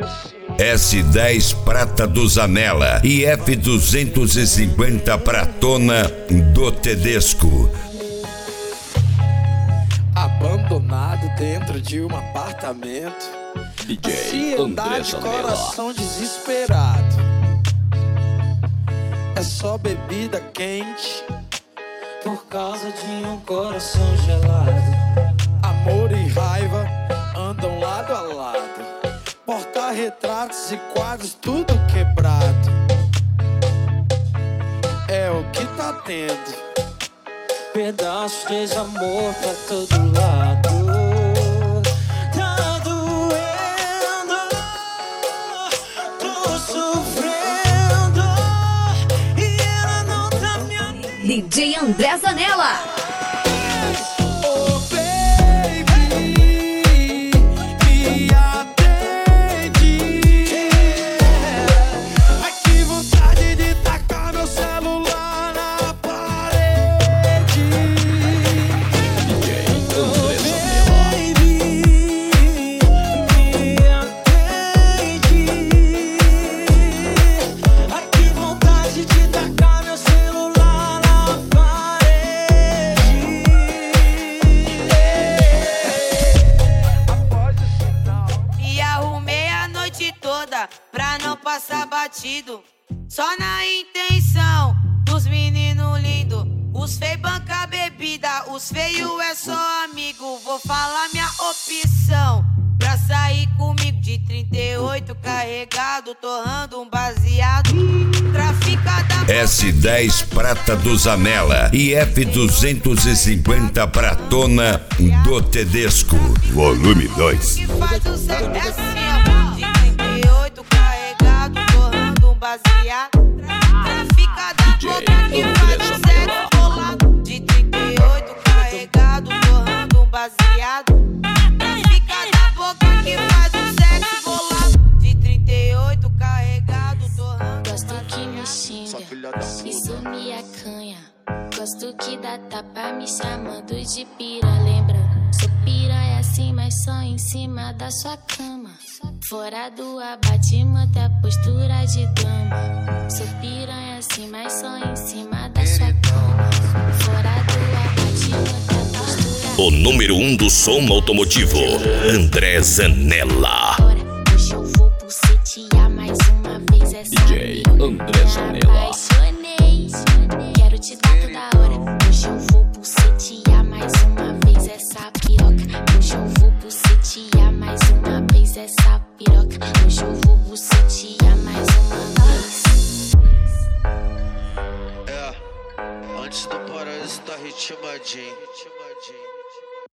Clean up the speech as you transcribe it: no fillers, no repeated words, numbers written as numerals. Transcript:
S10 prata do Zanella e F250 pratona do Tedesco. Abandonado dentro de um apartamento, DJ André de Zanella. coração desesperado. É só bebida quente por causa de um coração gelado. Amor e raiva andam lado a lado. Porta-retratos e quadros tudo quebrado. É o que tá tendo. Pedaços de desamor pra todo lado. Tá doendo, tô sofrendo e ela não tá me amando. DJ André Zanella. Pra não passar batido, só na intenção dos meninos lindos. Os feios banca bebida, os feios é só amigo. Vou falar minha opção pra sair comigo de 38 carregado, torrando um baseado. Traficada S10 prata do Zanella e F250 pratona do Tedesco. Volume 2. que faz o sexo é assim, ó. De 38 carregado, torrando um baseado. Trafica da boca que faz o sexo bolado. De 38 carregado, torrando um baseado. Trafica da boca que faz o sexo bolado. De 38 carregado, torrando. Gosto que me xinga, isso me acanha. Gosto que dá tapa me chamando de pira. Lembra, sou piranha assim, mas só em cima da sua cama. Fora do abate, mantém a postura de dama. Sou piranha assim, mas só em cima da sua cama. Fora do abate, mantém a postura. O número 1 do som automotivo, André Zanella. Hoje eu vou bucetear mais uma vez essa DJ André Zanella. Apaixonei, quero te dar toda hora. Hoje eu vou bucetear mais uma vez essa piroca. Hoje eu vou bucetear mais uma vez essa piroca. Hoje eu vou bucetear mais uma vez. Antes do paraíso tá ritmadinho.